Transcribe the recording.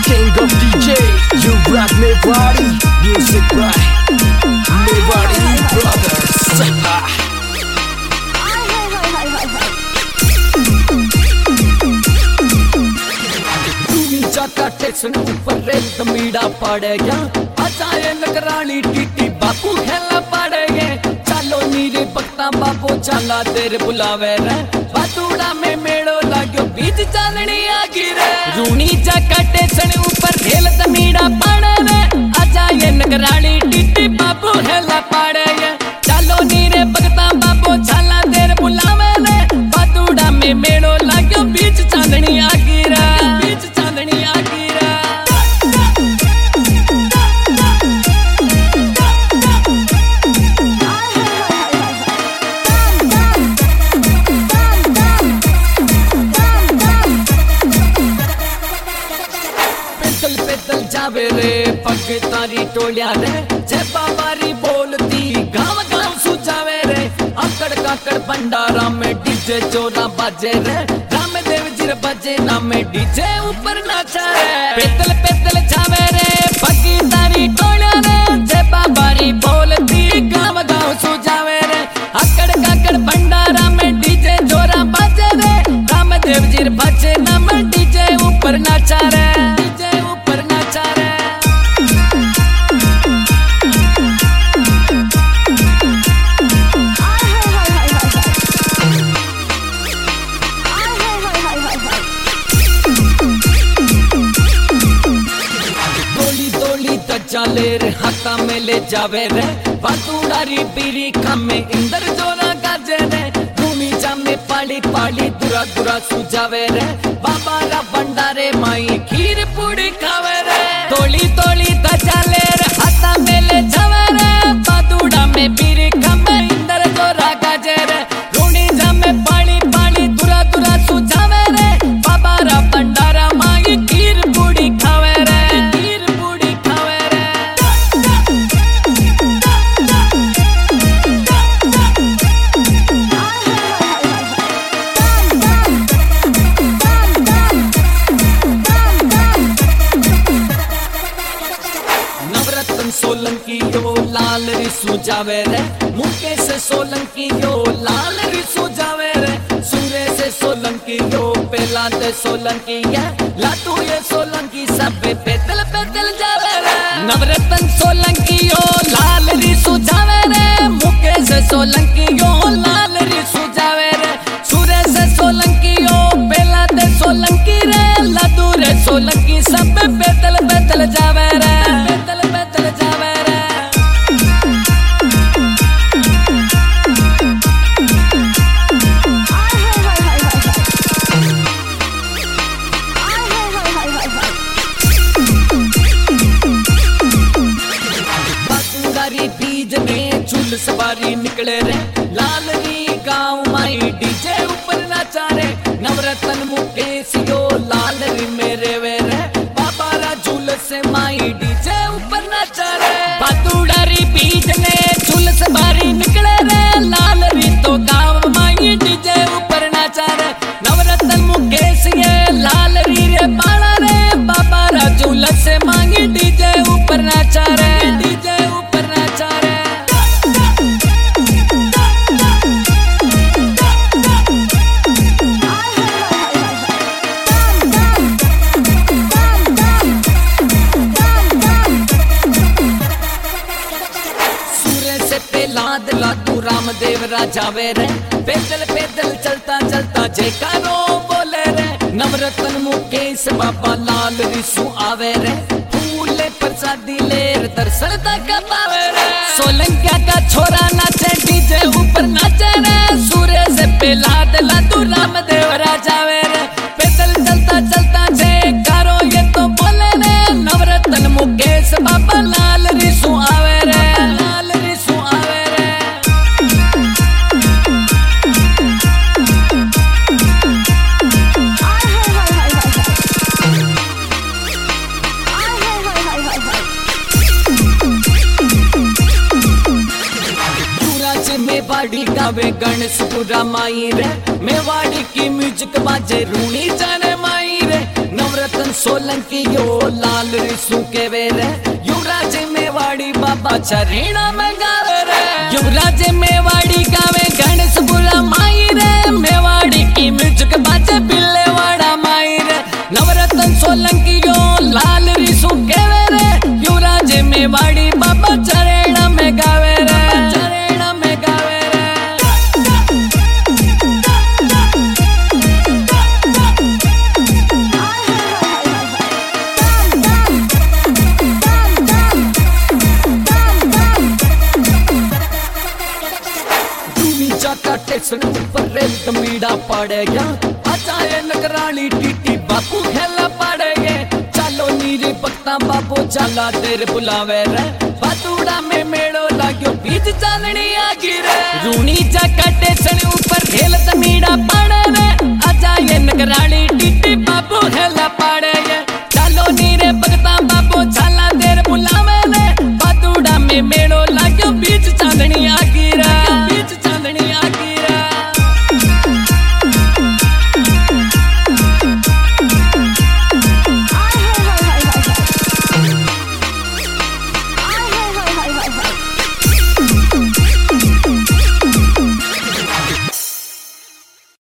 King of DJ, you rock me body, music by me body brothers. Station ऊपर रेत मीड़ा पड़ेगा अचानक रानी TT बापू खेला पड़ेगे चलो नीरे बक्ता बापू चला तेरे बुलावे रे बातूड़ा में मेड़ो लाग्यो बीच चालनी आगी रे रूनी जाका स्टेशन ऊपर रेत मीड़ा पड़ेगा अचानक रानी टीटी बापू खेला पड़ेगा चलो नीरे बक्ता बापू चला तेरे बुलावे रे बातूड़ा में मेड़ो लाग्यो बीच चांदनी आगी रे बीच चांदनी आगी जावे रे पग तारी टोलिया रे जय बाबारी बोलती गाँव गाँव सुझावे रे अकड़ काकड़ भंडारा में डीजे चोरा बाजे रे रामदेव जी बजे ना में डीजे ऊपर नाचा रे पैदल पैदल जावे रे पग तारी टोलिया रे जय बाबारी बोलती गाँव गाँव सुझावे रे अकड़ काकड़ भंडारा में डीजे चोरा बाजे रे रामदेव जी बजे ना में डीजे ऊपर नाचा रे चाले रे हाथा में ले जावे रे बातूड़ारी पीरी खामे इंदर जोरा गाजे रे भूमि जामे पाली पाली दुरा दुरा सुझावे रे बाबा रा भंडारे माई खीर पूड़ी खावे रे तोली तोली चाले रे हाथा में ले जावे रे बातूड़ा में पीरी खामे इंदर जोरा गाजे रे भूमि जामे पाली पाली दुरा दुरा सुझावे रे बाबा रा भंडारा माई खीर पूड़ी खावे रे सोलंकी यो लाल रिसु जावे रे मुकेश सोलंकी यो लाल रिसु जावे रे सूर्य से सोलंकी यो पेला ते सोलंकी है लातू ये सोलंकी सब पैदल पैदल जावे रे नवरत्न सोलंकी यो लाल रिसु जावे रे मुकेश सोलंकी यो लाल रिसु जावे रे सूर्य से सोलंकी यो पेला ते सोलंकी रे लातू रे सोलंकी सब पैदल पैदल जावे रे पैदल पैदल जावे रे बीज में झूल सवारी निकले रे लालनी गाँव माई डीजे ऊपर नाचा रे नवरत्न मुकेश यो लाल री मेरे वे रे बाबा रा झूल से माई डीजे ऊपर नाचा रे बातूड़ारी बीज में झूल सवारी निकले रे लाल री तो गाँव माई डीजे ऊपर नाचा रे नवरत्न मुकेश ये लाल री रे बाला रे बाबा रा झूल से माई डीजे ऊपर नाचा रे डीजे ऊपर नाचा रे लादू रामदेव राजावे रे पैदल पैदल चलता चलता जयकारो बोले रे नवरत्न मुकेश बाबा लाल रिसु आवे रे फूले प्रसादी लेर दर्शन तक पावे रे सोलंकिया का छोरा नाचे डीजे ऊपर नाचे रे सूर्य से पेलाद लादू रामदेव राजावे रे पैदल चलता चलता जयकारो ये तो बोले रे नवरत्न मुकेश बाबा लाल रिसु आवे रे लाल रिसु आवे मेवाड़ी गावे गणेशपुरा माई रे मेवाड़ी की म्यूजिक बाजे रूनी जाने माई रे नवरत्न सोलंकी यो लाल रिसू के वेरे युवराज मेवाड़ी बाबा चरीना में गावे रे युवराज मेवाड़ी गावे गणेश बुला माई रे मेवाड़ी की म्यूजिक बाजे बिल्लेवाड़ा माई रे नवरत्न सोलंकी यो लाल रिसू के वेरे युवराज मेवाड़ी बाबा चरीना में गावे रे चरीना में गावे रे स्टेशन ऊपर रेत मीड़ा पड़ेगा अचानक रानी टीटी बापू खेला पड़ेगे चलो नीरे पक्ता बापू चला तेरे बुलावे रे बातूड़ा में मेड़ो लाग्यो बीच चांदनी आगी रे रूनी जा स्टेशन ऊपर रेत मीड़ा पड़े रे